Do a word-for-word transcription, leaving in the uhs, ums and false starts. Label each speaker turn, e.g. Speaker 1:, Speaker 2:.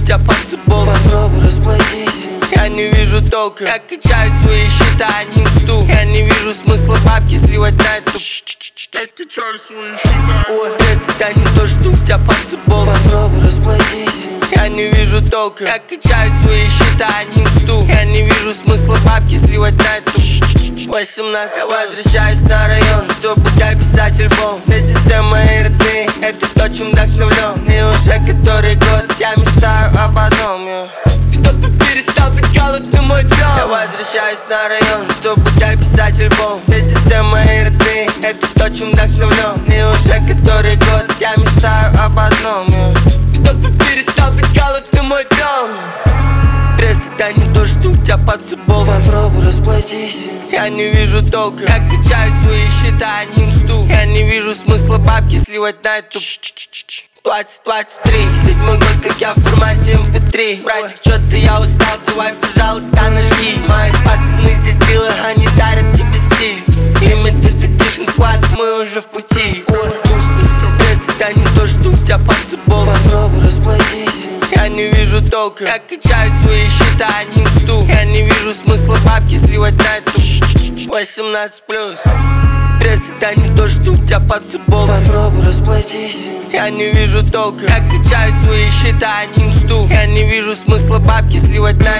Speaker 1: тебя под футбол.
Speaker 2: Попробуй расплатись.
Speaker 1: Я не вижу толка, я качаю свои счета, а не инсту. Я не вижу смысла бабки сливать на эту.
Speaker 2: Я качаю свои счета.
Speaker 1: Ой, пресс, это не то, что у тебя под футбол.
Speaker 2: Попробуй расплатись.
Speaker 1: Я не вижу толка, я качаю свои счета, а не инсту. Я не вижу смысла бабки сливать на эту. восемнадцать. Я возвращаюсь на район, чтобы дописать альбом. Эти все мои родные, это то, чем вдохновлен. И уже который год я мечтаю об одном, yeah. Чтобы перестал быть голодным мой дом. Я возвращаюсь на район, чтобы дописать альбом. Эти все мои родные, это то, чем вдохновлен. И уже который год я мечтаю об одном, yeah. Чтобы перестал быть голодным мой дом. Пресс, это не то, что у тебя под футбол.
Speaker 2: Попробуй расплатись.
Speaker 1: Я не вижу толка, я качаю свои счета, а не инсту. Я не вижу смысла бабки сливать на эту. Двадцать двадцать три, седьмой год, как я в формате эм пэ три. Братик, чё ты, я устал, давай, пожалуйста, нажги. Мои пацаны здесь дела, они дарят тебе стиль. Limited Edition Squad, мы уже в пути. Пресс, это не то, что у тебя под футбол.
Speaker 2: Попробуй расплатись.
Speaker 1: Я не вижу толка, я качаю свои счета, а не инсту. Я не вижу смысла бабки сливать на эту. восемнадцать плюс. Пресс, это не то, что у тебя под футбол.
Speaker 2: Попробуй расплатись.
Speaker 1: Я не вижу толка, я качаю свои счета, а не инсту. Я не вижу смысла бабки сливать на